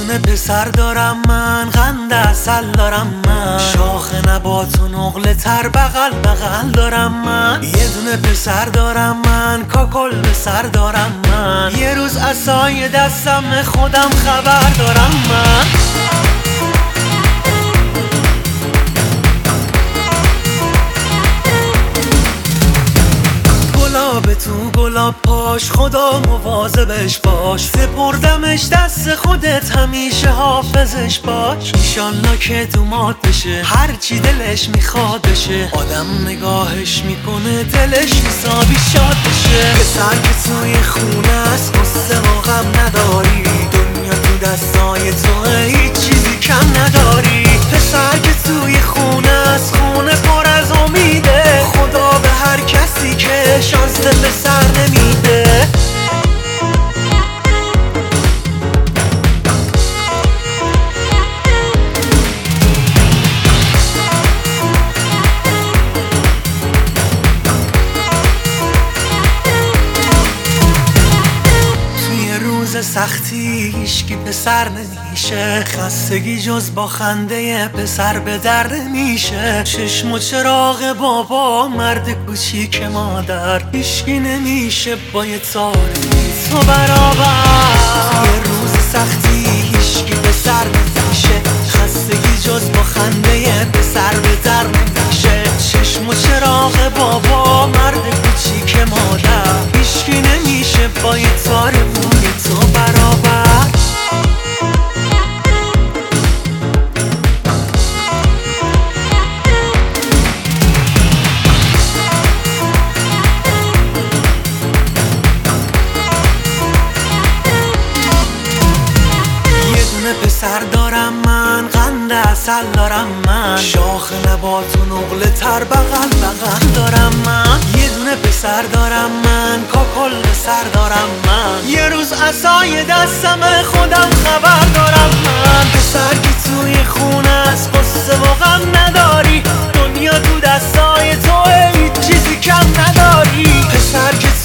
دونه پسر دارم من، قند اصل دارم من، شاخ نبات و نقل تر بغل بغل دارم من. یه دونه پسر دارم من، کاکل به سر دارم من، یه روز عصای دستم خودم خبر دارم من. گلاب تو گلاب پاش، خدا مواظبش باش، سپردمش دست خودت همیشه حافظش باش. ایشالله که دومات بشه، هرچی دلش میخواد بشه، آدم نگاهش میکنه دلش حسابی شاد بشه. پسر که توی خونه است قصه و غم نداری، دنیا تو دستای توه هیچ چیزی کم نداری. پسر که توی خونه است، خونه پر از امیده، خدا به هر کسی که شانس پسر نمیده. سختی هیچکی پسر نمیشه، خستگی جز با خنده پسر به در نمیشه. چشم و چراغ بابا، مرد کوچیک مادر، هیچکی نمیشه با یه تاری تو برابر. یه روز سختی هیچکی پسر نمیشه، خستگی جز با خنده پسر به در نمیشه. چشم و چراغ بابا، مرد کوچیک مادر، هیچکی نمیشه با یه تار موی تو برابر. پسر دارم من، قند اصل دارم من، شاخ نبات و نقل تر بغل بغل دارم من. یه دونه پسر دارم من، کاکل به سر دارم من، یه روز عصای دستم خودم خبر دارم من. پسر که توی خونه است قصه و غم نداری، دنیا تو دستای توه هیچ چیزی کم نداری. پسر که